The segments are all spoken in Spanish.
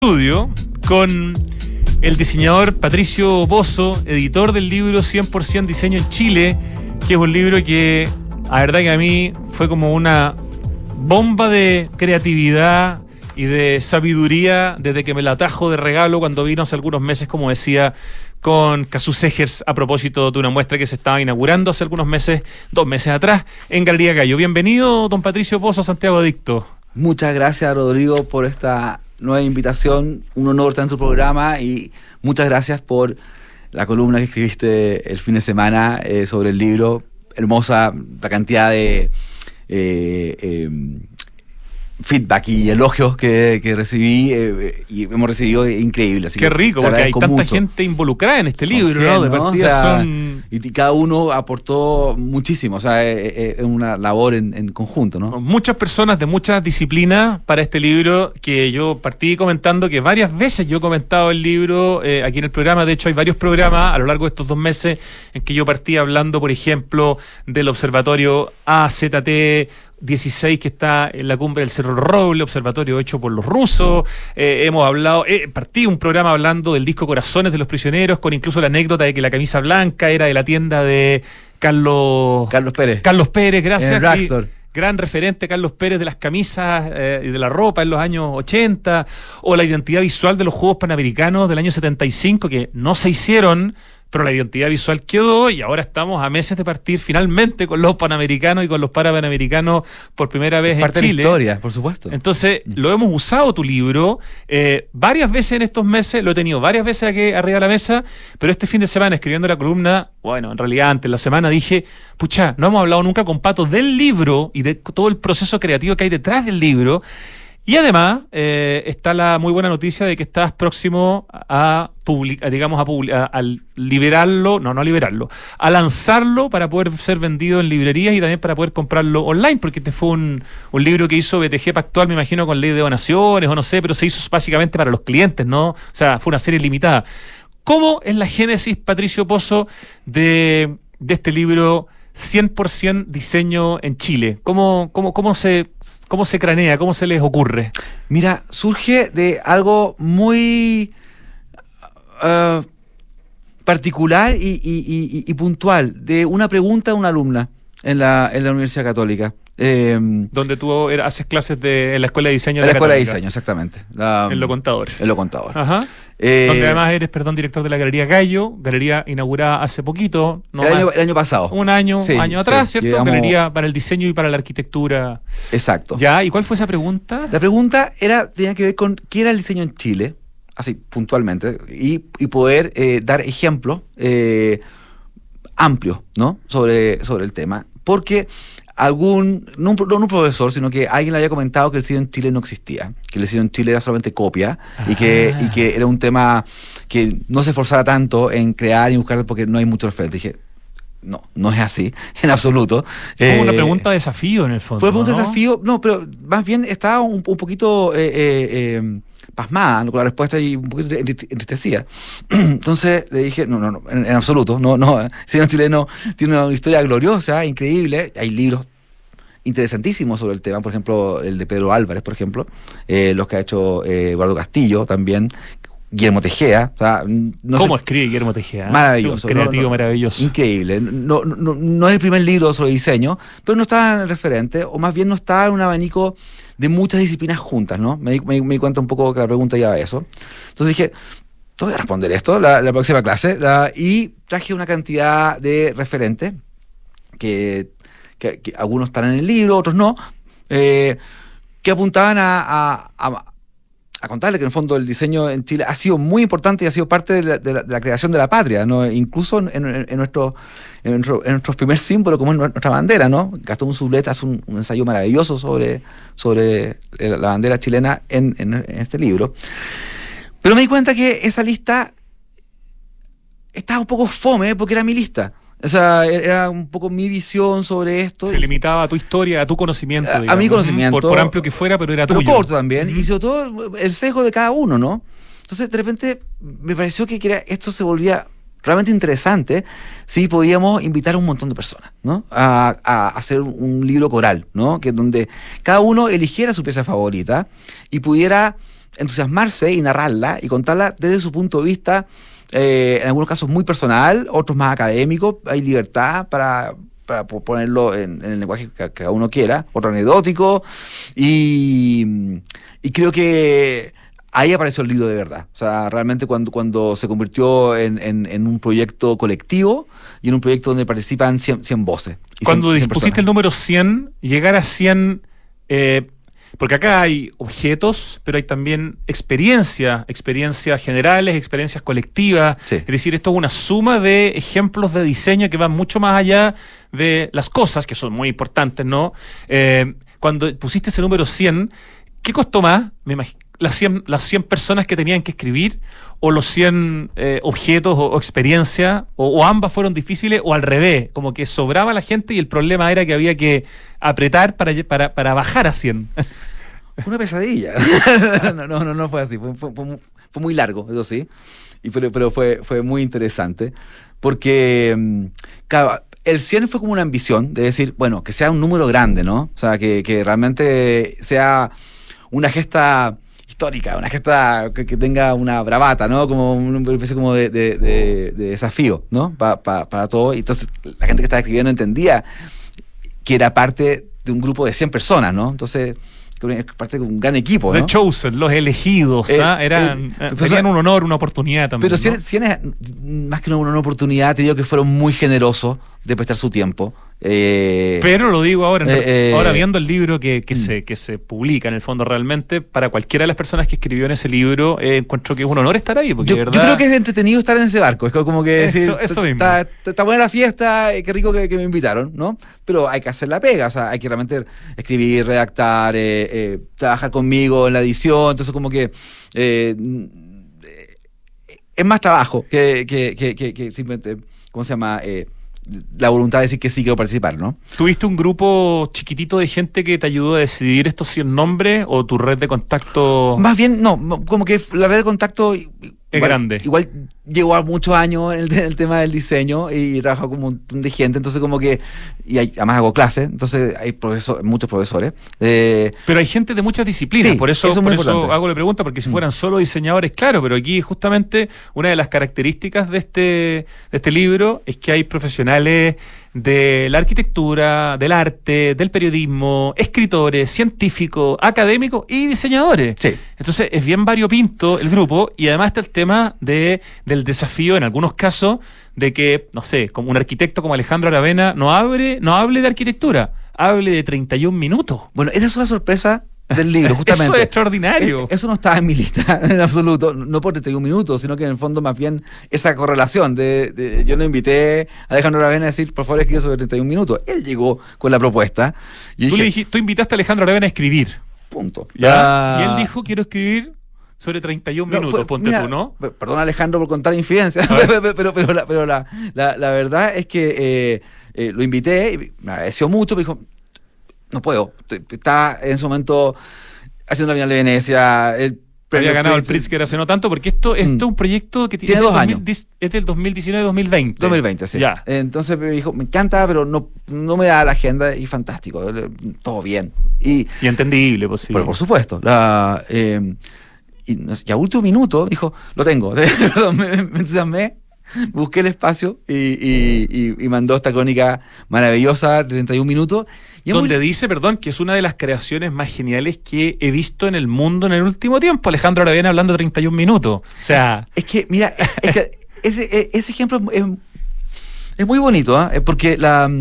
Estudio con el diseñador Patricio Pozo, editor del libro 100% Diseño en Chile, que es un libro que, la verdad que a mí fue como una bomba de creatividad y de sabiduría desde que me la trajo de regalo cuando vino hace algunos meses, como decía, con Casu Segers a propósito de una muestra que se estaba inaugurando hace algunos meses, 2 meses atrás, en Galería Gallo. Bienvenido, don Patricio Pozo, a Santiago Adicto. Muchas gracias, Rodrigo, por esta nueva invitación. Un honor estar en tu programa y muchas gracias por la columna que escribiste el fin de semana sobre el libro. Hermosa la cantidad de feedback y elogios que recibí y hemos recibido increíble. Así Qué rico, porque hay tanta mucho gente involucrada en este libro, 100, ¿no? De ¿no? partida O sea, son... Y cada uno aportó muchísimo, o sea, es una labor en conjunto, ¿no? Muchas personas de muchas disciplinas para este libro, que yo partí comentando que varias veces yo he comentado el libro aquí en el programa. De hecho, hay varios programas a lo largo de estos 2 meses en que yo partí hablando, por ejemplo, del observatorio AZT 16 que está en la cumbre del Cerro Roble, observatorio hecho por los rusos. Hemos hablado, partí un programa hablando del disco Corazones de los Prisioneros, con incluso la anécdota de que la camisa blanca era de la tienda de Carlos Pérez. Carlos Pérez, gracias. En Raxor. Gran referente Carlos Pérez de las camisas y de la ropa en los años 80, o la identidad visual de los Juegos Panamericanos del año 75, que no se hicieron, pero la identidad visual quedó, y ahora estamos a meses de partir finalmente con los Panamericanos y con los Parapanamericanos por primera vez en Chile. Parte de la historia, por supuesto. Entonces, lo hemos usado tu libro varias veces en estos meses, lo he tenido varias veces aquí arriba de la mesa, pero este fin de semana escribiendo la columna, bueno, en realidad antes la semana dije, pucha, no hemos hablado nunca con Pato del libro y de todo el proceso creativo que hay detrás del libro. Y además está la muy buena noticia de que estás próximo a liberarlo, a lanzarlo para poder ser vendido en librerías y también para poder comprarlo online, porque este fue un libro que hizo BTG Pactual, me imagino, con ley de donaciones o no sé, pero se hizo básicamente para los clientes, ¿no? O sea, fue una serie limitada. ¿Cómo es la génesis, Patricio Pozo, de este libro 100% Diseño en Chile? ¿Cómo se cranea? ¿Cómo se les ocurre? Mira, surge de algo muy particular y puntual, de una pregunta de una alumna en la Universidad Católica. Donde tú haces clases en la Escuela de Diseño. En la Escuela de Diseño, exactamente. En Lo Contador. En Lo Contador. Ajá. Donde además eres, director de la Galería Gallo, galería inaugurada hace poquito. No el año pasado. Un año atrás, sí, ¿cierto? Galería para el diseño y para la arquitectura. Exacto. ¿Ya? ¿Y cuál fue esa pregunta? La pregunta tenía que ver con qué era el diseño en Chile, así puntualmente, y poder dar ejemplos amplios, ¿no? sobre el tema. Porque no un profesor, sino que alguien le había comentado que el diseño en Chile no existía, que el diseño en Chile era solamente copia y que era un tema que no se esforzara tanto en crear y buscar porque no hay mucho referente. Dije, no es así, en absoluto. Fue una pregunta de desafío en el fondo. Fue una pregunta de desafío, pero más bien estaba un poquito pasmada con la respuesta y un poquito entristecida. Entonces le dije, no, en absoluto, el diseño chileno tiene una historia gloriosa, increíble, hay libros interesantísimos sobre el tema, por ejemplo, el de Pedro Álvarez, por ejemplo, los que ha hecho Eduardo Castillo también, Guillermo Tejeda. O sea, ¿Cómo escribe Guillermo Tejeda? Maravilloso. Creativo, maravilloso. Increíble. No es el primer libro sobre diseño, pero no estaba en el referente, o más bien no estaba en un abanico de muchas disciplinas juntas, ¿no? Me di cuenta un poco que la pregunta iba a eso. Entonces dije, te voy a responder esto la próxima clase, y traje una cantidad de referentes que algunos están en el libro, otros no, que apuntaban a contarle que en el fondo el diseño en Chile ha sido muy importante y ha sido parte de la creación de la patria, ¿no? Incluso en nuestro primer símbolo, como es nuestra bandera, ¿no? Gastón Urzúleta hace un ensayo maravilloso sobre la bandera chilena en este libro. Pero me di cuenta que esa lista estaba un poco fome, porque era mi lista. O sea, era un poco mi visión sobre esto. Se limitaba a tu historia, a tu conocimiento. Digamos. A mi conocimiento. Por amplio que fuera, pero era tuyo. Pero corto también. Y sobre todo el sesgo de cada uno, ¿no? Entonces, de repente, me pareció que esto se volvía realmente interesante si podíamos invitar a un montón de personas, ¿no? A hacer un libro coral, ¿no? Que donde cada uno eligiera su pieza favorita y pudiera entusiasmarse y narrarla y contarla desde su punto de vista, en algunos casos muy personal, otros más académicos. Hay libertad para ponerlo en el lenguaje que cada uno quiera, otro anecdótico, y creo que ahí apareció el libro de verdad. O sea, realmente cuando se convirtió en un proyecto colectivo y en un proyecto donde participan 100 voces. Cuando 100 pusiste el número 100, llegar a 100, porque acá hay objetos, pero hay también experiencias generales, experiencias colectivas. Sí. Es decir, esto es una suma de ejemplos de diseño que van mucho más allá de las cosas, que son muy importantes, ¿no? Cuando pusiste ese número 100, ¿qué costó más? Me imagino, las 100 personas que tenían que escribir, o los 100 objetos o experiencias, o ambas fueron difíciles, o al revés, como que sobraba la gente y el problema era que había que apretar para bajar a 100. Fue una pesadilla. No fue así. Fue muy largo, eso sí. Pero fue muy interesante. Porque, claro, el 100 fue como una ambición de decir, bueno, que sea un número grande, ¿no? O sea, que realmente sea una gesta histórica, una gesta que tenga una bravata, ¿no? Como una especie como de desafío, ¿no? Para todo. Y entonces la gente que estaba escribiendo entendía que era parte de un grupo de 100 personas, ¿no? Entonces, parte de un gran equipo, ¿no? The Chosen, los elegidos, tenían un honor, una oportunidad también. Pero 100 es más que una oportunidad, te digo que fueron muy generosos de prestar su tiempo. Pero lo digo ahora, ahora viendo el libro que se publica en el fondo, realmente para cualquiera de las personas que escribió en ese libro, encuentro que es un honor estar ahí, porque yo creo que es entretenido estar en ese barco. Es como que eso mismo. Está buena la fiesta, qué rico que me invitaron, ¿no? Pero hay que hacer la pega, o sea, hay que realmente escribir, redactar, trabajar conmigo en la edición. Entonces como que es más trabajo que simplemente, ¿cómo se llama? La voluntad de decir que sí quiero participar, ¿no? ¿Tuviste un grupo chiquitito de gente que te ayudó a decidir estos 100 nombres, o tu red de contacto? Más bien, no, como que la red de contacto es grande. Igual llegó a muchos años en el tema del diseño y trabajo con un montón de gente, entonces como que, además hago clases, entonces hay muchos profesores. Pero hay gente de muchas disciplinas, sí, por eso hago la pregunta, porque si fueran solo diseñadores, claro, pero aquí justamente una de las características de este libro es que hay profesionales de la arquitectura, del arte, del periodismo, escritores, científicos, académicos y diseñadores. Sí. Entonces es bien variopinto el grupo, y además está el tema del desafío, en algunos casos, de que, no sé, como un arquitecto como Alejandro Aravena no hable de arquitectura, hable de 31 minutos. Bueno, esa es una sorpresa del libro, justamente. Eso es extraordinario. Eso no estaba en mi lista en absoluto, no por 31 minutos, sino que en el fondo más bien esa correlación yo no invité a Alejandro Aravena a decir, por favor, escribe sobre 31 minutos. Él llegó con la propuesta. Y tú invitaste a Alejandro Aravena a escribir. Punto. ¿Ya? Y él dijo, quiero escribir sobre 31 minutos, mira, tú, ¿no? Perdón, Alejandro, por contar infidencias, pero la verdad es que lo invité y me agradeció mucho, me dijo, no puedo, está en ese momento haciendo la Bienal de Venecia, había ganado el Pritzker hace no tanto, porque esto es un proyecto que tiene 2 años. Es del 2019-2020. 2020, sí. Ya. Entonces me dijo, me encanta, pero no me da la agenda, y fantástico, todo bien. Y entendible, posible. Pero por supuesto. Y a último minuto dijo, lo tengo. me entusiasmé, busqué el espacio y mandó esta crónica maravillosa, 31 minutos. Donde dice, que es una de las creaciones más geniales que he visto en el mundo en el último tiempo. Alejandro Aravena hablando 31 minutos. O sea... Es que, mira, ese ejemplo es muy bonito, porque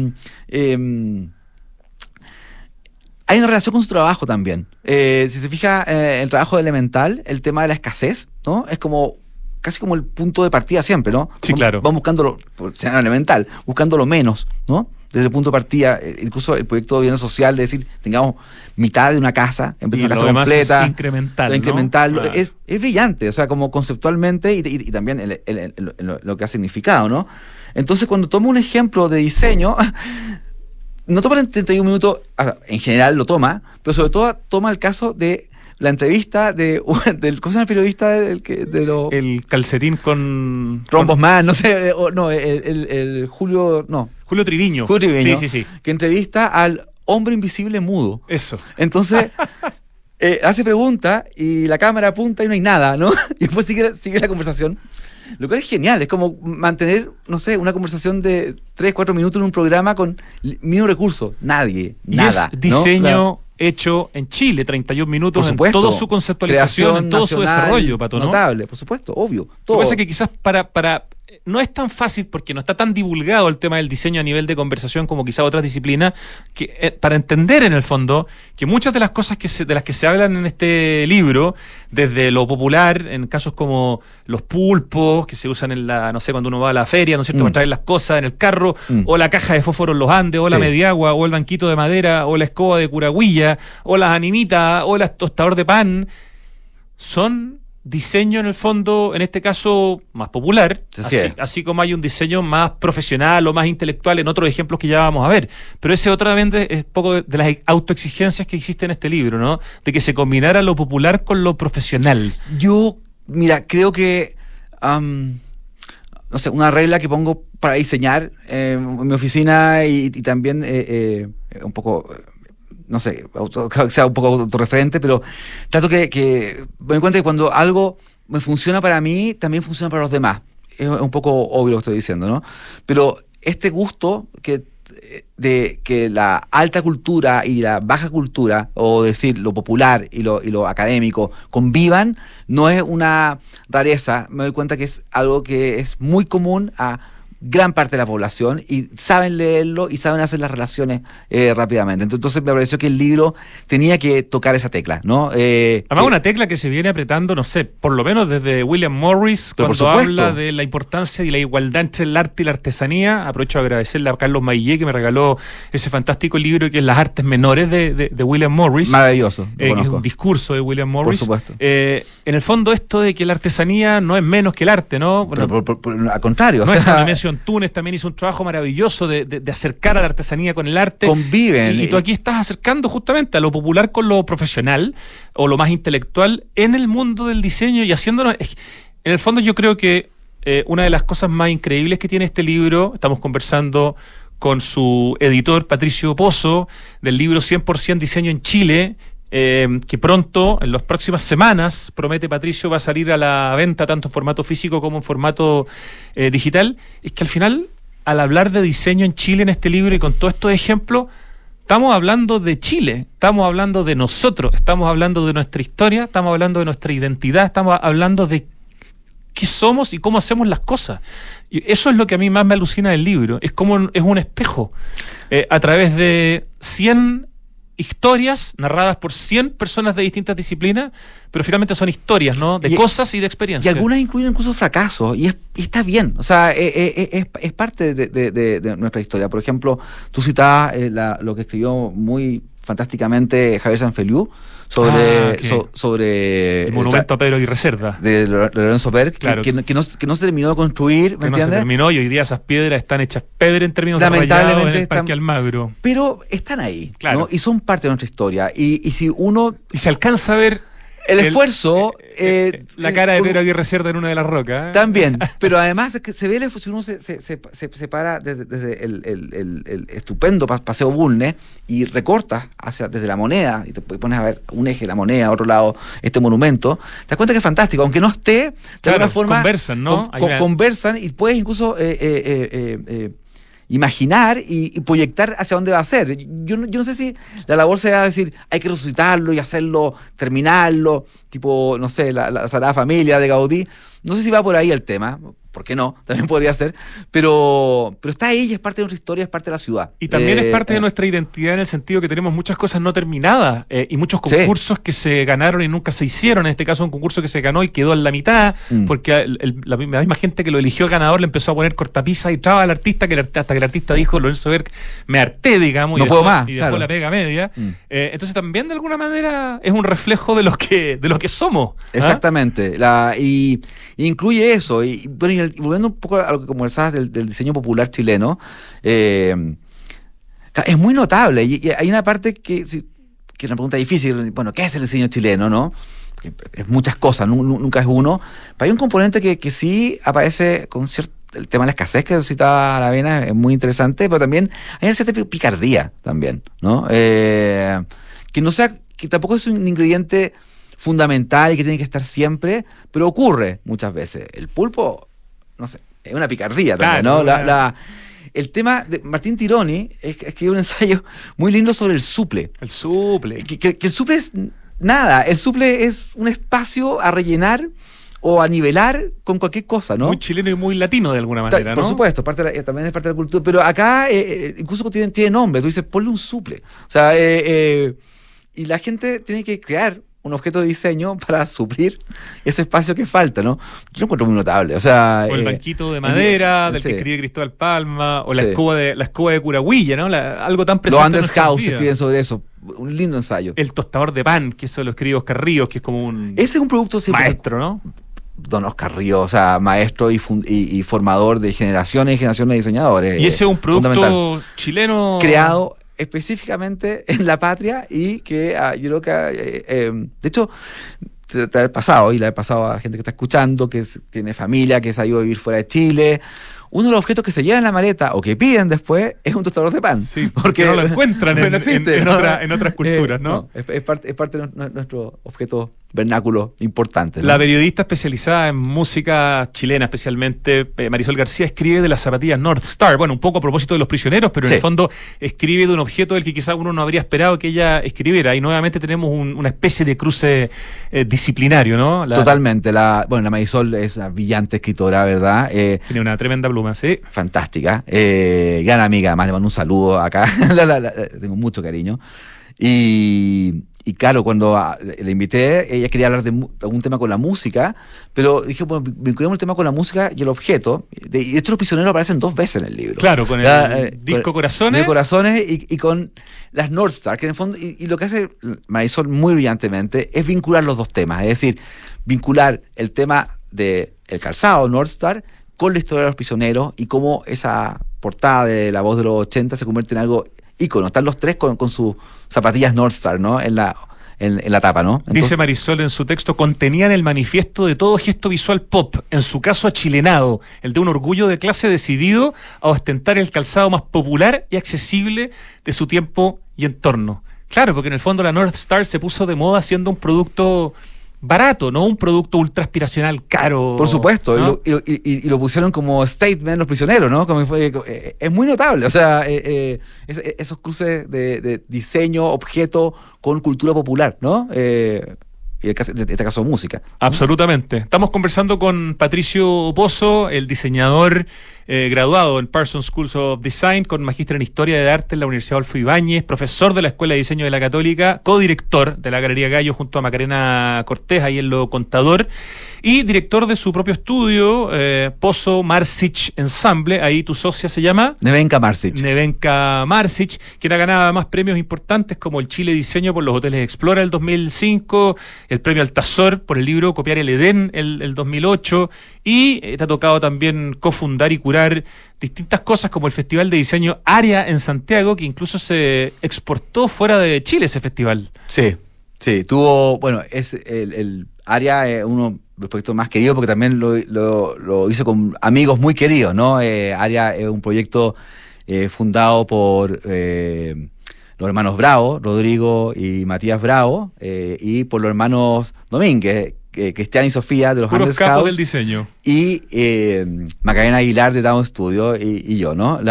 hay una relación con su trabajo también. Si se fija, el trabajo de Elemental, el tema de la escasez, ¿no? Es como casi como el punto de partida siempre, ¿no? Sí, claro. Vamos buscando Elemental, buscando lo menos, ¿no? Desde el punto de partida, incluso el proyecto de bienes social, de decir, tengamos mitad de una casa, en vez de una casa completa. Es incremental, incremental, ¿no? Es brillante, o sea, como conceptualmente y también lo que ha significado, ¿no? Entonces, cuando tomo un ejemplo de diseño, no toma en 31 minutos, en general lo toma, pero sobre todo toma el caso de la entrevista del ¿cómo se llama el periodista el calcetín con Rombos Man, no sé, el Julio Triviño. Julio Triviño, sí. Que entrevista al hombre invisible mudo. Eso. Entonces, hace pregunta y la cámara apunta y no hay nada, ¿no? Y después sigue la conversación. Lo cual es genial, es como mantener, no sé, una conversación de 3, 4 minutos en un programa con mínimo recurso. Nadie, nada. Y es diseño ¿no? hecho en Chile, 31 minutos, Por supuesto, en toda su conceptualización, en todo su desarrollo, Pato, ¿no? Notable, por supuesto, obvio. Todo. Lo que pasa es que quizás para no es tan fácil porque no está tan divulgado el tema del diseño a nivel de conversación como quizás otras disciplinas, que para entender en el fondo que muchas de las cosas de las que se hablan en este libro, desde lo popular, en casos como los pulpos que se usan en no sé, cuando uno va a la feria, ¿no es cierto?, para traer las cosas en el carro, o la caja de fósforo en los Andes, o la mediagua, o el banquito de madera, o la escoba de curagüilla, o las animitas, o el tostador de pan, son diseño en el fondo, en este caso más popular, así como hay un diseño más profesional o más intelectual en otros ejemplos que ya vamos a ver, pero ese otra vez es poco de las autoexigencias que existen en este libro, ¿no? De que se combinara lo popular con lo profesional. Yo, mira, creo que no sé, una regla que pongo para diseñar en mi oficina y también un poco no sé, sea un poco autorreferente, pero trato que me doy cuenta que cuando algo me funciona para mí, también funciona para los demás. Es un poco obvio lo que estoy diciendo, ¿no? Pero este gusto de que la alta cultura y la baja cultura, o decir lo popular y lo académico, convivan, no es una rareza. Me doy cuenta que es algo que es muy común a gran parte de la población y saben leerlo y saben hacer las relaciones rápidamente. Entonces me pareció que el libro tenía que tocar esa tecla, ¿no? Además una tecla que se viene apretando, no sé, por lo menos desde William Morris, cuando habla de la importancia y la igualdad entre el arte y la artesanía. Aprovecho de agradecerle a Carlos Maillé que me regaló ese fantástico libro que es Las Artes Menores de William Morris. Maravilloso, que es un discurso de William Morris. Por supuesto. En el fondo esto de que la artesanía no es menos que el arte, ¿no? Bueno, pero al contrario. Túnez también hizo un trabajo maravilloso de acercar a la artesanía con el arte. Conviven. Y tú aquí estás acercando justamente a lo popular con lo profesional o lo más intelectual en el mundo del diseño y haciéndolo. En el fondo yo creo que una de las cosas más increíbles que tiene este libro, estamos conversando con su editor Patricio Pozo, del libro 100% Diseño en Chile, que pronto, en las próximas semanas, promete Patricio, va a salir a la venta tanto en formato físico como en formato digital. Es que al final, al hablar de diseño en Chile en este libro y con todos estos ejemplos, estamos hablando de Chile, estamos hablando de nosotros, estamos hablando de nuestra historia, estamos hablando de nuestra identidad, estamos hablando de qué somos y cómo hacemos las cosas. Y eso es lo que a mí más me alucina del libro, es como es un espejo a través de 100 historias narradas por 100 personas de distintas disciplinas, pero finalmente son historias, ¿no? De cosas y de experiencias. Y algunas incluyen incluso fracasos, y está bien, o sea, es parte de nuestra historia. Por ejemplo, tú citabas lo que escribió muy fantásticamente Javier Sanfeliu sobre el monumento a Pedro Aguirre Cerda de Lorenzo Berg, claro, que no se terminó de construir, ¿me entiendes? No se terminó y hoy día esas piedras están hechas pedra en términos de rayado en el Parque Almagro. Pero están ahí, claro, ¿no? Y son parte de nuestra historia. Y si uno... Y se alcanza a ver el esfuerzo... la cara de Pedro Aguirre Cerda en una de las rocas. También, pero además es que se ve el esfuerzo, si uno se para desde el estupendo Paseo Bulnes y recortas desde la moneda y te pones a ver un eje, la moneda, a otro lado este monumento, te das cuenta que es fantástico, aunque no esté, de alguna forma conversan, ¿no? Conversan y puedes incluso imaginar y proyectar hacia dónde va a ser. Yo no sé si la labor sea decir hay que resucitarlo y hacerlo, terminarlo, tipo, no sé, la Sagrada Familia de Gaudí. No sé si va por ahí el tema, ¿por qué no? También podría ser, pero está ahí y es parte de nuestra historia, es parte de la ciudad. Y también es parte de nuestra identidad en el sentido que tenemos muchas cosas no terminadas y muchos concursos que se ganaron y nunca se hicieron. En este caso un concurso que se ganó y quedó en la mitad, porque la misma gente que lo eligió ganador le empezó a poner cortapisa y traba al artista, hasta que el artista dijo, Lorenzo Berg, me harté, digamos, no puedo más, y dejó la pega media. Entonces también de alguna manera es un reflejo de lo que somos. Exactamente. Y incluye eso. Y volviendo un poco a lo que conversabas del diseño popular chileno, es muy notable. Y hay una parte que es una pregunta difícil. Bueno, ¿qué es el diseño chileno, no? Porque es muchas cosas, nunca es uno. Pero hay un componente que sí aparece con cierto... El tema de la escasez que citaba Aravena es muy interesante, pero también hay una cierta picardía también, ¿no? Que no sea... que tampoco es un ingrediente fundamental y que tiene que estar siempre, pero ocurre muchas veces. El pulpo, no sé, es una picardía también, Claro, ¿no? El tema de Martín Tironi escribió un ensayo muy lindo sobre el suple. El suple. Que el suple es nada, el suple es un espacio a rellenar o a nivelar con cualquier cosa, ¿no? Muy chileno y muy latino de alguna manera, ¿no? Por supuesto, también es parte de la cultura, pero acá incluso tiene nombre, tú dices, ponle un suple. O sea, y la gente tiene que crear un objeto de diseño para suplir ese espacio que falta, ¿no? Yo lo encuentro muy notable. O sea, o el banquito de madera del que escribe Cristóbal Palma, o la escoba de Curahuilla, ¿no? Algo tan presente. Los Anders House escriben sobre eso. Un lindo ensayo. El tostador de pan, que eso lo escribe Oscar Ríos, que es como un ese es un producto maestro, ¿no? Don Oscar Ríos, o sea, maestro y formador de generaciones y generaciones de diseñadores. Y ese es un producto chileno creado específicamente en la patria y que yo creo que de hecho te ha pasado, y le ha pasado a la gente que está escuchando, que tiene familia, que se ha ido a vivir fuera de Chile. Uno de los objetos que se llevan en la maleta o que piden después es un tostador de pan. Sí, porque no lo encuentran no existe, en otras culturas, ¿no? Es parte de nuestro objeto vernáculo importante, ¿no? La periodista especializada en música chilena, especialmente Marisol García, escribe de las zapatillas North Star. Bueno, un poco a propósito de los prisioneros, pero en el fondo escribe de un objeto del que quizás uno no habría esperado que ella escribiera. Y nuevamente tenemos una especie de cruce disciplinario, ¿no? Totalmente. La Marisol es una brillante escritora, ¿verdad? Tiene una tremenda pluma, sí. Fantástica. Gran amiga, además le mando un saludo acá. Tengo mucho cariño. Y claro, cuando la invité, ella quería hablar de algún tema con la música, pero dije, bueno, vinculemos el tema con la música y el objeto. De hecho, los prisioneros aparecen 2 veces en el libro. Claro, con el disco Corazones. Corazones y con las North Star, que en el fondo, y lo que hace Marisol muy brillantemente es vincular los 2 temas. Es decir, vincular el tema del calzado North Star con la historia de los prisioneros y cómo esa portada de La Voz de los 80 se convierte en algo ícono. Están los 3 con sus zapatillas North Star, ¿no? En la tapa, ¿no? Entonces, dice Marisol en su texto, contenían el manifiesto de todo gesto visual pop, en su caso achilenado, el de un orgullo de clase decidido a ostentar el calzado más popular y accesible de su tiempo y entorno. Claro, porque en el fondo la North Star se puso de moda siendo un producto barato, no un producto ultra aspiracional caro. Por supuesto, ¿no? y lo pusieron como statement los prisioneros, ¿no? Es muy notable, o sea, esos cruces de diseño, objeto con cultura popular, ¿no? Y en este caso música. Absolutamente. Estamos conversando con Patricio Pozo, el diseñador graduado en Parsons School of Design, con magíster en Historia de Arte en la Universidad Adolfo Ibáñez, profesor de la Escuela de Diseño de la Católica, codirector de la Galería Gallo junto a Macarena Cortés, ahí en Lo Contador, y director de su propio estudio, Pozo Marsic Ensemble. Ahí tu socia se llama Nevenka Marsic, quien ha ganado además premios importantes como el Chile Diseño por los Hoteles Explora el 2005, el premio Altazor por el libro Copiar el Edén el 2008, y te ha tocado también cofundar y curar distintas cosas como el Festival de Diseño Área en Santiago, que incluso se exportó fuera de Chile ese festival. Sí, tuvo, bueno, es el Área es uno de los proyectos más queridos porque también lo hizo con amigos muy queridos, ¿no? Área es un proyecto fundado por los hermanos Bravo, Rodrigo y Matías Bravo, y por los hermanos Domínguez, Cristian y Sofía de los Puros Anders capos House del diseño. y Macarena Aguilar de Down Studio y yo, ¿no?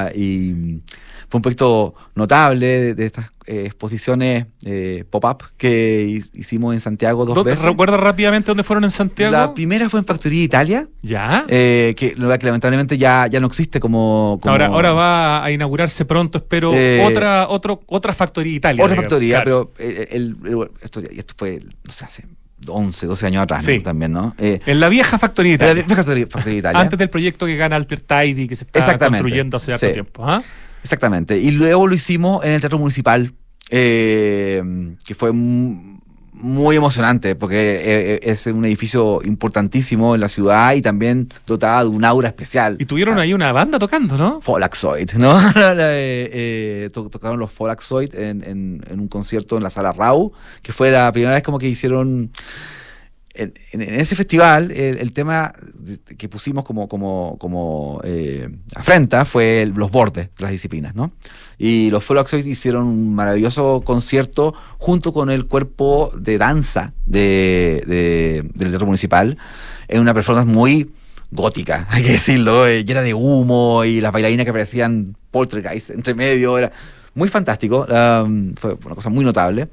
Y fue un proyecto notable de estas exposiciones pop-up que hicimos en Santiago 2 veces. ¿Recuerdas rápidamente dónde fueron en Santiago? La primera fue en Factoría Italia. ¿Ya? Que lamentablemente ya no existe como... Ahora va a inaugurarse pronto, espero, otra Factoría Italia. Otra factoría, claro. pero esto fue, no sé, hace 11, 12 años atrás, sí, ¿no? También, ¿no? En la vieja Factoría Italia. En la vieja Factoría Italia. Antes del proyecto que gana Alter Tidy, que se está construyendo hace harto tiempo. ¿Ah? Exactamente. Y luego lo hicimos en el Teatro Municipal, que fue muy emocionante, porque es un edificio importantísimo en la ciudad y también dotado de un aura especial. Y tuvieron ahí una banda tocando, ¿no? Folaxoid, ¿no? Tocaron los Folaxoid en un concierto en la Sala Rau, que fue la primera vez como que hicieron... En ese festival, el tema que pusimos afrenta fue los bordes de las disciplinas, ¿no? Y los Foloxoid hicieron un maravilloso concierto junto con el cuerpo de danza del Teatro Municipal, en una performance muy gótica, hay que decirlo, llena de humo y las bailarinas que parecían poltergeist entre medio, era muy fantástico, fue una cosa muy notable.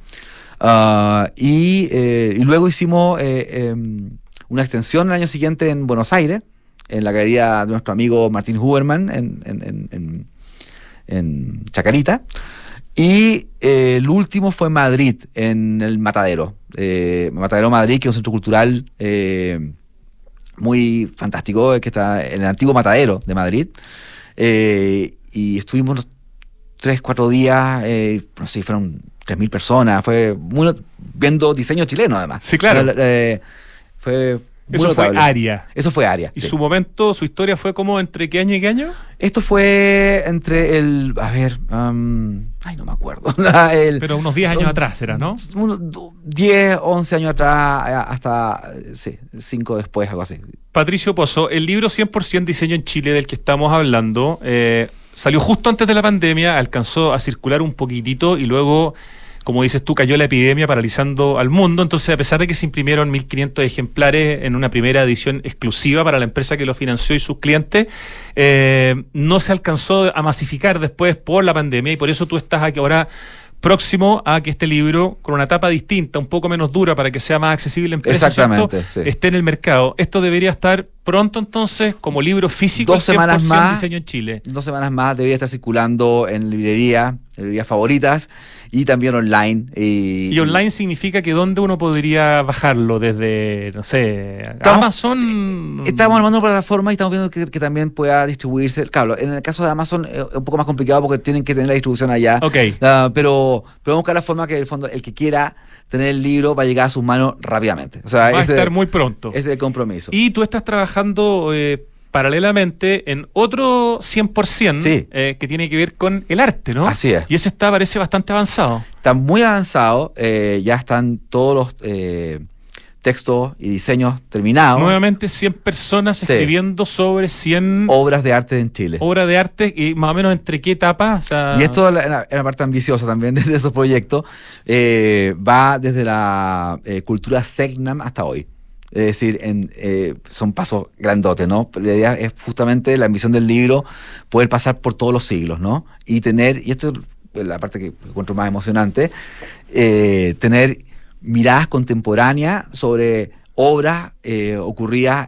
Y luego hicimos una extensión el año siguiente en Buenos Aires, en la galería de nuestro amigo Martín Huberman en Chacarita, y el último fue en Madrid, en el Matadero Madrid, que es un centro cultural muy fantástico, que está en el antiguo Matadero de Madrid, y estuvimos unos 3-4 días, no sé, fueron 3.000 personas, fue viendo diseño chileno además. Sí, claro. Fue muy Eso notable. fue Aria. Eso fue Aria. ¿Y sí. su momento, su historia fue como entre qué año y qué año? Esto fue entre ay, no me acuerdo. Pero unos 10 años atrás era, ¿no? Unos 10, 11 años atrás, hasta, sí, 5 después, algo así. Patricio Pozo, el libro 100% Diseño en Chile del que estamos hablando, salió justo antes de la pandemia, alcanzó a circular un poquitito y luego, como dices tú, cayó la epidemia paralizando al mundo. Entonces, a pesar de que se imprimieron 1.500 ejemplares en una primera edición exclusiva para la empresa que lo financió y sus clientes, no se alcanzó a masificar después por la pandemia, y por eso tú estás aquí ahora próximo a que este libro, con una tapa distinta, un poco menos dura para que sea más accesible en precio, Exactamente, sí. esté en el mercado. Esto debería estar pronto entonces como libro físico, 2 semanas 100% más, Diseño en Chile. 2 semanas más debería estar circulando en librerías favoritas y también online. Y online significa que ¿dónde uno podría bajarlo? Desde, no sé, Amazon. Estamos armando una plataforma y estamos viendo que también pueda distribuirse. Claro, en el caso de Amazon es un poco más complicado porque tienen que tener la distribución allá. Ok. Pero vamos a buscar la forma que, en el fondo, el que quiera tener el libro va a llegar a sus manos rápidamente. O sea, Va a estar muy pronto. Ese es el compromiso. Y tú estás trabajando paralelamente en otro 100%, Sí. Que tiene que ver con el arte, ¿no? Así es. Y ese parece bastante avanzado. Está muy avanzado, ya están todos los textos y diseños terminados. Nuevamente 100 personas Sí. escribiendo sobre 100 Obras de arte en Chile. obras de arte, y más o menos entre qué etapas. O sea, Y esto es la parte ambiciosa también de esos proyectos. Va desde la cultura Selknam hasta hoy. Es decir, son pasos grandotes, ¿no? La idea es justamente la ambición del libro, poder pasar por todos los siglos, ¿no? Y esto es la parte que encuentro más emocionante, tener miradas contemporáneas sobre obras ocurridas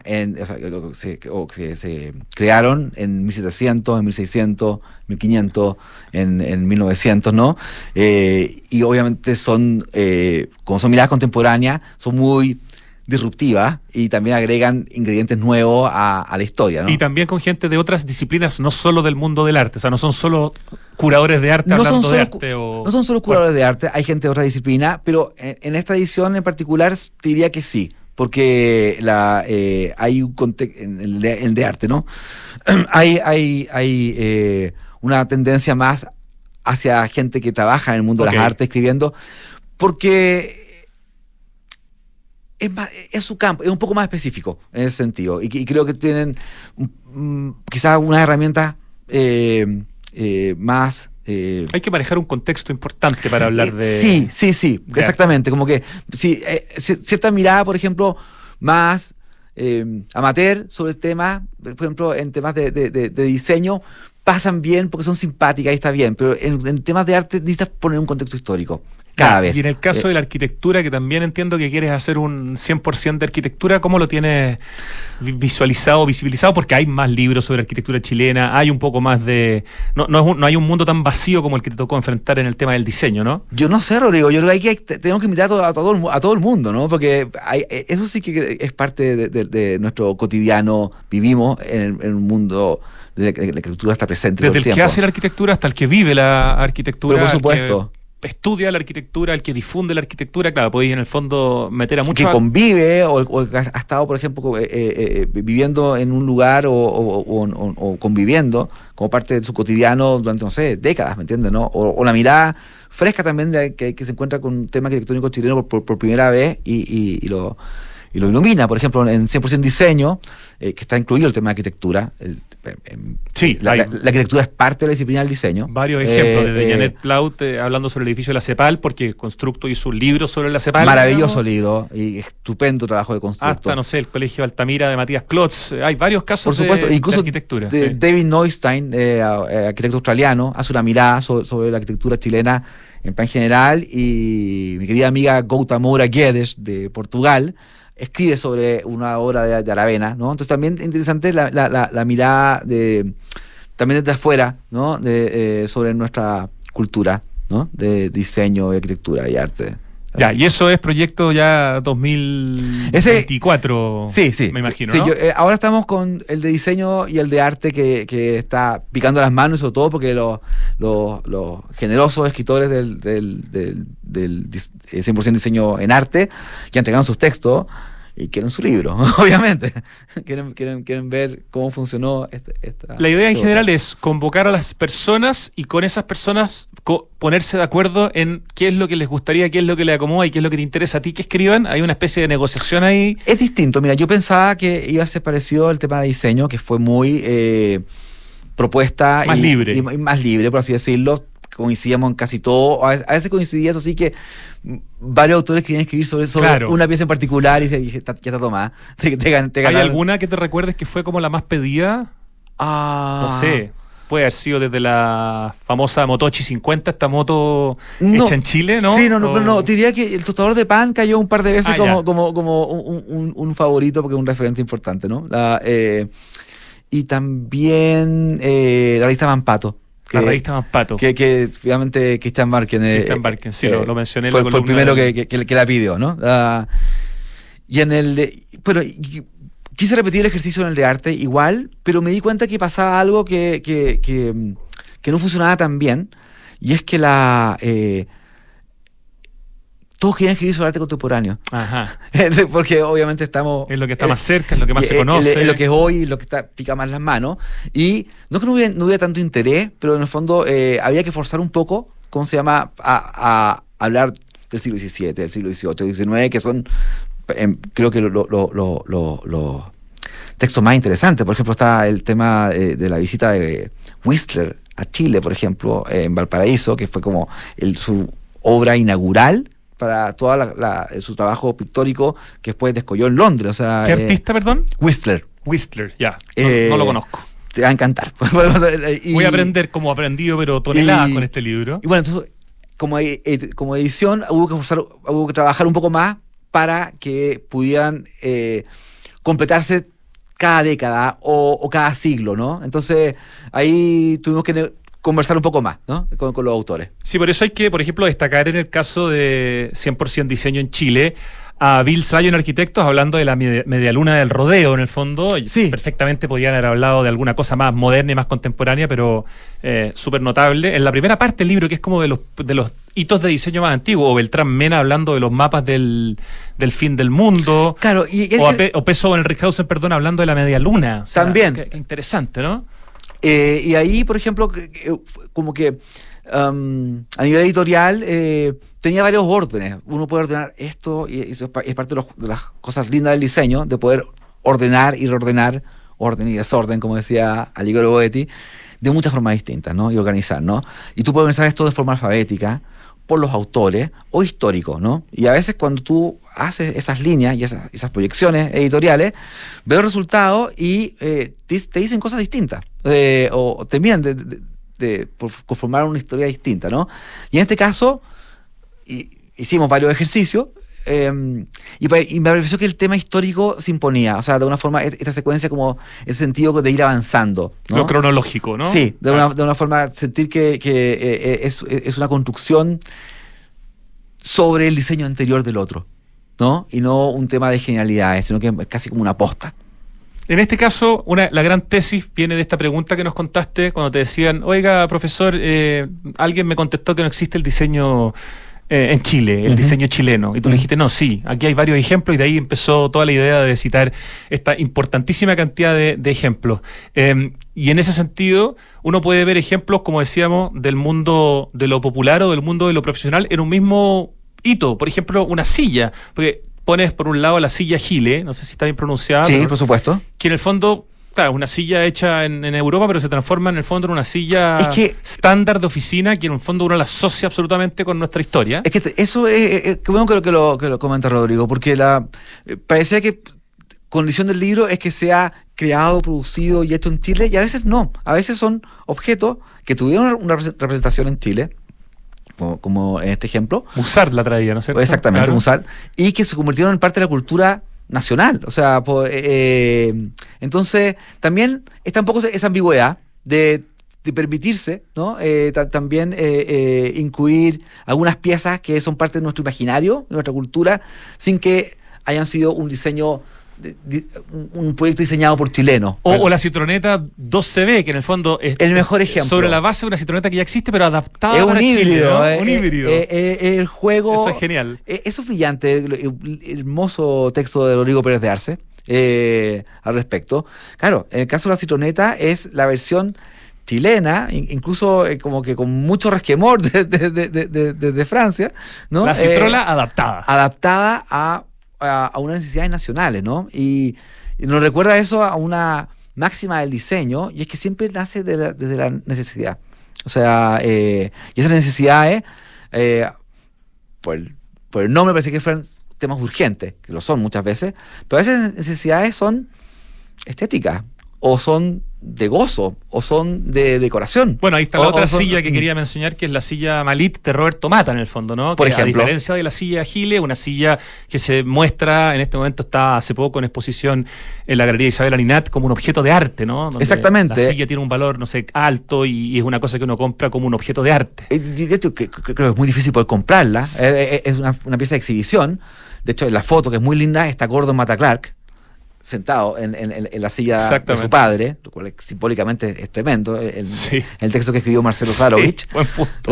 que se crearon en 1700, en 1600, 1500, en 1900, ¿no? Y obviamente como son miradas contemporáneas, son muy disruptivas y también agregan ingredientes nuevos a la historia, ¿no? y también con gente de otras disciplinas, no solo del mundo del arte. O sea, no son solo curadores de arte hablando de arte. No son solo curadores de arte, hay gente de otra disciplina, pero en esta edición en particular te diría que sí, porque hay un contexto en el de arte, ¿no? hay una tendencia más hacia gente que trabaja en el mundo de las artes escribiendo, porque es su campo, es un poco más específico en ese sentido, y creo que tienen quizás unas herramientas más... Hay que manejar un contexto importante para hablar de... Sí, exactamente, como que cierta mirada, por ejemplo, más amateur sobre el tema, por ejemplo, en temas de diseño, pasan bien porque son simpáticas y está bien, pero en temas de arte necesitas poner un contexto histórico. Cada vez. Y en el caso de la arquitectura, que también entiendo que quieres hacer un 100% de arquitectura, ¿cómo lo tienes visualizado, visibilizado? Porque hay más libros sobre arquitectura chilena, hay un poco más de... No hay un mundo tan vacío como el que te tocó enfrentar en el tema del diseño, ¿no? Yo no sé, Rodrigo, yo creo que tenemos que invitar a todo el mundo, ¿no? Porque eso sí que es parte de nuestro cotidiano. Vivimos en un mundo de la arquitectura está presente Desde todo el tiempo. Que hace la arquitectura hasta el que vive la arquitectura. Pero por supuesto. Estudia la arquitectura, el que difunde la arquitectura, claro, podéis en el fondo meter a muchos... Que convive o que ha estado, por ejemplo, viviendo en un lugar o conviviendo como parte de su cotidiano durante, no sé, décadas, ¿me entiendes? ¿No? O la mirada fresca también que se encuentra con un tema arquitectónico chileno por primera vez y lo lo ilumina. Por ejemplo, en 100% diseño, que está incluido el tema de arquitectura. Sí, la arquitectura es parte de la disciplina del diseño. Varios ejemplos, desde Janet Plaut hablando sobre el edificio de la CEPAL, porque Constructo hizo un libro sobre la CEPAL. Maravilloso libro y estupendo trabajo de Constructo. Hasta, no sé, el Colegio Altamira de Matías Klotz. Hay varios casos por supuesto, incluso de arquitectura. David Neustein, arquitecto australiano, hace una mirada sobre la arquitectura chilena en plan general, y mi querida amiga Goutamora Guedes de Portugal escribe sobre una obra de Aravena, ¿no? Entonces también es interesante la mirada también desde afuera, ¿no? Sobre nuestra cultura, ¿no? De diseño, de arquitectura y arte. Ya, y eso es proyecto ya 2024, sí, me imagino, sí, ¿no? Ahora estamos con el de diseño y el de arte que está picando las manos, sobre todo porque los generosos escritores del 100% diseño en arte que entregaron sus textos y quieren su libro, obviamente. quieren ver cómo funcionó esta. La idea en general es convocar a las personas y con esas personas ponerse de acuerdo en qué es lo que les gustaría, qué es lo que les acomoda y qué es lo que te interesa a ti que escriban. Hay una especie de negociación ahí. Es distinto. Mira, yo pensaba que iba a ser parecido al tema de diseño, que fue muy propuesta más libre. Y más libre, por así decirlo. Coincidíamos en casi todo. A veces coincidía, eso sí, que varios autores querían escribir sobre claro. una pieza en particular y ya está tomada. ¿Hay alguna que te recuerdes que fue como la más pedida? No sé. Puede haber sido desde la famosa Motochi 50, esta moto hecha en Chile, ¿no? Sí, no. Te diría que el tostador de pan cayó un par de veces como un favorito, porque es un referente importante, ¿no? Y también la revista Mampato. La revista Mampato. Que finalmente Christian Barken. Sí, lo mencioné. Fue el primero que la pidió, ¿no? Y en el... Bueno, quise repetir el ejercicio en el de arte igual, pero me di cuenta que pasaba algo que no funcionaba tan bien, y es que todos querían escribir sobre arte contemporáneo. Ajá. Porque obviamente estamos... Es lo que está más cerca, es lo que más se conoce. Es lo que es hoy, lo que pica más las manos. Y no que no hubiera tanto interés, pero en el fondo había que forzar un poco, ¿cómo se llama?, a hablar del siglo XVII, del siglo XVIII, del XIX, que son, creo que los textos más interesantes. Por ejemplo, está el tema de la visita de Whistler a Chile, por ejemplo, en Valparaíso, que fue como su obra inaugural para toda su trabajo pictórico que después descolló en Londres. O sea, ¿qué artista, perdón? Whistler, ya. No lo conozco. Te va a encantar. Voy a aprender como aprendido, pero toneladas con este libro. Y bueno, entonces, como edición, hubo que trabajar un poco más para que pudieran completarse cada década o cada siglo, ¿no? Entonces, ahí tuvimos que conversar un poco más, ¿no? Con los autores. Sí, por eso hay que, por ejemplo, destacar en el caso de 100% diseño en Chile a Bill Sion Arquitectos, hablando de la medialuna del rodeo, en el fondo. Sí. Perfectamente podían haber hablado de alguna cosa más moderna y más contemporánea, pero súper notable. En la primera parte del libro, que es como de los hitos de diseño más antiguos, o Beltrán Mena hablando de los mapas del fin del mundo. Claro, o Peso en el Rickhausen, perdón, hablando de la medialuna. O sea, también. Qué interesante, ¿no? Y ahí, por ejemplo, como que a nivel editorial tenía varios órdenes. Uno puede ordenar esto, y eso es parte de las cosas lindas del diseño, de poder ordenar y reordenar, orden y desorden, como decía Alighiero Boetti, de muchas formas distintas, ¿no? Y organizar, ¿no? Y tú puedes organizar esto de forma alfabética, por los autores o histórico, ¿no? Y a veces cuando tú haces esas líneas y esas proyecciones editoriales, ves los resultados y te dicen cosas distintas, o terminan de conformar una historia distinta, ¿no? Y en este caso hicimos varios ejercicios y me pareció que el tema histórico se imponía, o sea, de una forma, esta secuencia como ese sentido de ir avanzando, ¿no? Lo cronológico, ¿no? Sí, de una forma sentir que es una construcción sobre el diseño anterior del otro, ¿no? Y no un tema de genialidades, sino que es casi como una posta. En este caso, la gran tesis viene de esta pregunta que nos contaste cuando te decían, oiga, profesor, alguien me contestó que no existe el diseño en Chile, el diseño chileno. Y tú le dijiste, no, sí, aquí hay varios ejemplos, y de ahí empezó toda la idea de citar esta importantísima cantidad de ejemplos. Y en ese sentido, uno puede ver ejemplos, como decíamos, del mundo de lo popular o del mundo de lo profesional en un mismo hito. Por ejemplo, una silla. Porque pones por un lado la silla Gile, no sé si está bien pronunciada. Sí, pero, por supuesto. que en el fondo, claro, es una silla hecha en Europa, pero se transforma en el fondo en una silla estándar de oficina, que en el fondo uno la asocia absolutamente con nuestra historia. Es que eso es qué bueno que lo comenta Rodrigo, porque parecía que condición del libro es que sea creado, producido y hecho en Chile, y a veces no. A veces son objetos que tuvieron una representación en Chile, como en este ejemplo. Musart la traía, ¿no es cierto? Exactamente, claro. Musart, y que se convirtieron en parte de la cultura nacional. O sea, entonces también está un poco esa ambigüedad de permitirse, ¿no? También incluir algunas piezas que son parte de nuestro imaginario, de nuestra cultura, sin que hayan sido un diseño, un proyecto diseñado por chilenos. O la Citroneta 2CB, que en el fondo es el mejor ejemplo. Sobre la base de una Citroneta que ya existe, pero adaptada es para un híbrido, Chile, ¿no? Un híbrido. El juego. Eso es genial. Eso es brillante, el hermoso texto de Rodrigo Pérez de Arce al respecto. Claro, en el caso de la Citroneta es la versión chilena, incluso como que con mucho resquemor de Francia, ¿no? La Citrola adaptada. Adaptada a unas necesidades nacionales, ¿no? Y nos recuerda eso a una máxima del diseño, y es que siempre nace desde la necesidad. O sea, y esas necesidades, por el nombre parece que fueran temas urgentes, que lo son muchas veces, pero a veces necesidades son estéticas, o son de gozo, o son de decoración. Bueno, ahí está la otra silla que quería mencionar, que es la silla Malit de Roberto Mata, en el fondo, ¿no? Por que, ejemplo, a diferencia de la silla Gile, una silla que se muestra, en este momento está hace poco en exposición en la Galería Isabel Aninat, como un objeto de arte, ¿no? Donde exactamente. La silla tiene un valor, no sé, alto, y es una cosa que uno compra como un objeto de arte. De hecho, creo que es muy difícil poder comprarla. Sí. Es una pieza de exhibición. De hecho, en la foto, que es muy linda, está Gordon Matta Clark sentado en la silla de su padre, lo cual simbólicamente es tremendo, el texto que escribió Marcelo Zarovich. Buen punto.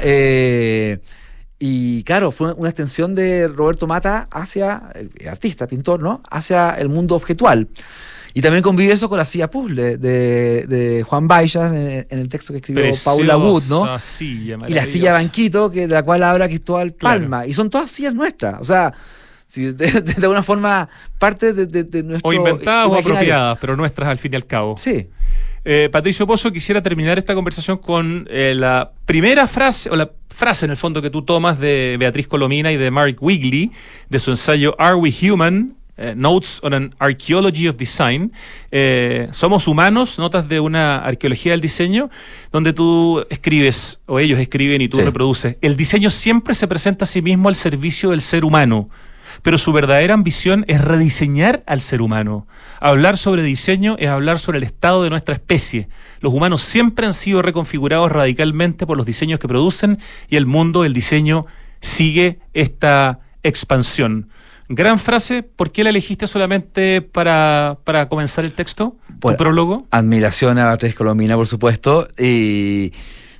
Y claro, fue una extensión de Roberto Mata hacia, el artista, pintor, ¿no? Hacia el mundo objetual. Y también convive eso con la silla puzzle de Juan Baixas en el texto que escribió Paula Wood, ¿no? Silla, y la silla Banquito, de la cual habla Cristóbal Palma. Claro. Y son todas sillas nuestras. O sea, si de alguna forma parte de nuestro... O inventadas o apropiadas, pero nuestras al fin y al cabo. Sí. Patricio Pozo, quisiera terminar esta conversación con la primera frase, o la frase en el fondo que tú tomas de Beatriz Colomina y de Mark Wigley, de su ensayo Are We Human? Notes on an Archaeology of Design. Somos humanos, notas de una arqueología del diseño, donde tú escribes, o ellos escriben y tú reproduces. El diseño siempre se presenta a sí mismo al servicio del ser humano, pero su verdadera ambición es rediseñar al ser humano. Hablar sobre diseño es hablar sobre el estado de nuestra especie. Los humanos siempre han sido reconfigurados radicalmente por los diseños que producen, y el mundo del diseño sigue esta expansión. Gran frase. ¿Por qué la elegiste solamente para comenzar el texto? ¿Tu prólogo? Admiración a Beatriz Colomina, por supuesto, y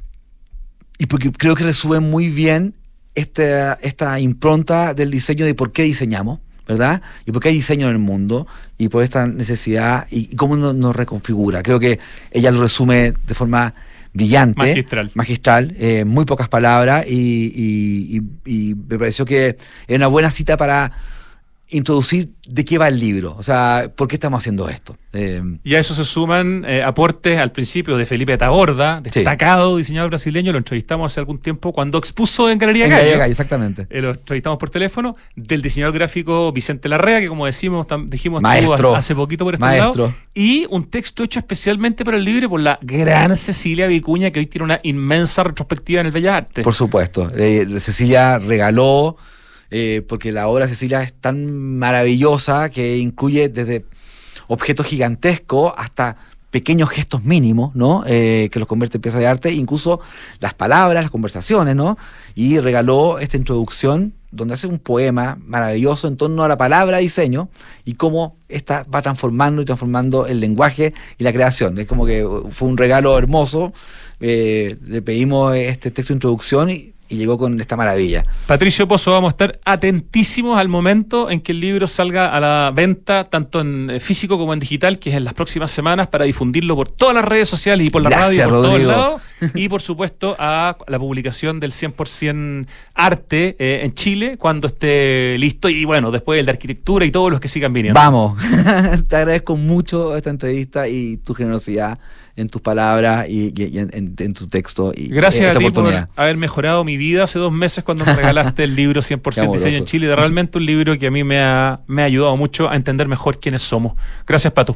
porque creo que resume muy bien esta impronta del diseño, de por qué diseñamos, ¿verdad? Y por qué hay diseño en el mundo, y por esta necesidad, y cómo nos reconfigura. Creo que ella lo resume de forma brillante, magistral, muy pocas palabras, y me pareció que era una buena cita para introducir de qué va el libro, o sea, por qué estamos haciendo esto. Y a eso se suman aportes al principio de Felipe Taborda, destacado diseñador brasileño. Lo entrevistamos hace algún tiempo cuando expuso en Galería Gallo. Exactamente. Lo entrevistamos por teléfono. Del diseñador gráfico Vicente Larrea, que como dijimos maestro, hace poquito por este lado. Y un texto hecho especialmente para el libro por la gran Cecilia Vicuña, que hoy tiene una inmensa retrospectiva en el Bellas Artes. Por supuesto. Cecilia regaló, porque la obra de Cecilia es tan maravillosa que incluye desde objetos gigantescos hasta pequeños gestos mínimos, ¿no? Que los convierte en piezas de arte, incluso las palabras, las conversaciones, ¿no? Y regaló esta introducción donde hace un poema maravilloso en torno a la palabra diseño y cómo esta va transformando el lenguaje y la creación. Es como que fue un regalo hermoso. Le pedimos este texto de introducción y llegó con esta maravilla. Patricio Pozo, vamos a estar atentísimos al momento en que el libro salga a la venta, tanto en físico como en digital, que es en las próximas semanas, para difundirlo por todas las redes sociales y por la radio y por todos lados. y por supuesto a la publicación del 100% arte en Chile cuando esté listo, y bueno, después el de arquitectura y todos los que sigan viniendo. Vamos, te agradezco mucho esta entrevista y tu generosidad en tus palabras y en tu texto. Y gracias esta a ti por oportunidad. haber mejorado mi vida hace 2 meses cuando me regalaste el libro 100% Diseño en Chile. Realmente un libro que a mí me ha ayudado mucho a entender mejor quiénes somos. Gracias, Pato.